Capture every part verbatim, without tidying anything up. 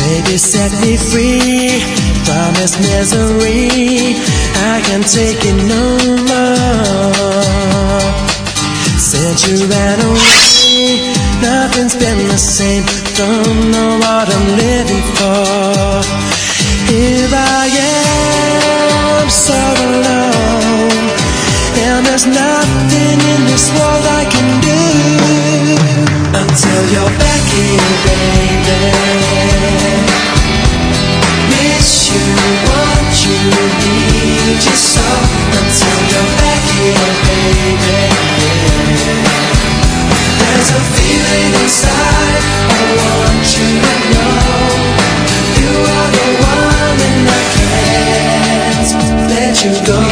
Baby, set me free from this misery. I can't take it no more. Since you ran away, nothing's been the same. Don't know what I'm living for. Here I am, so alone, and there's nothing in this world I can do until you're back here, baby. Miss you, want you, need you so until you're back here, baby. There's a feeling inside, I want you to know you are the one and I can't let you go.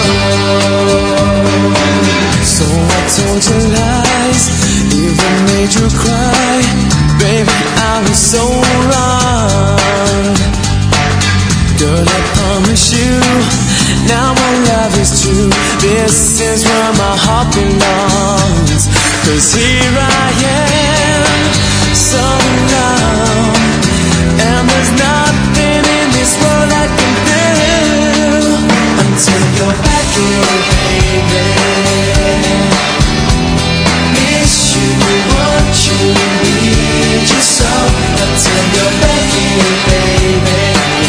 So I told you lies, even made you cry. Baby, I was so wrong. Girl, I promise you, now my love is true. This is where my heart belongs. Cause here I am, so alone, and there's nothing in this world I can do until you're back here, baby. Miss you, want you, need you so until you're back here, baby.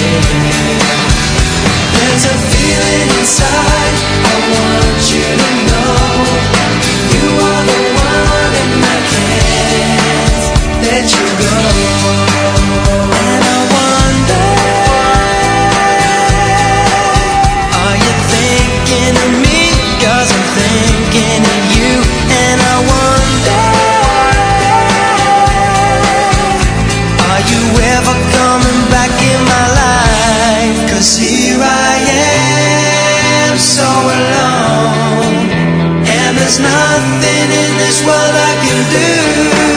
There's a feeling inside, I want you to know you are the one and I can't let you go. And I wonder, are you thinking of me? Cause I'm thinking of you. And I wonder, are you ever coming back in my life? Cause here I am, so alone, and there's nothing in this world I can do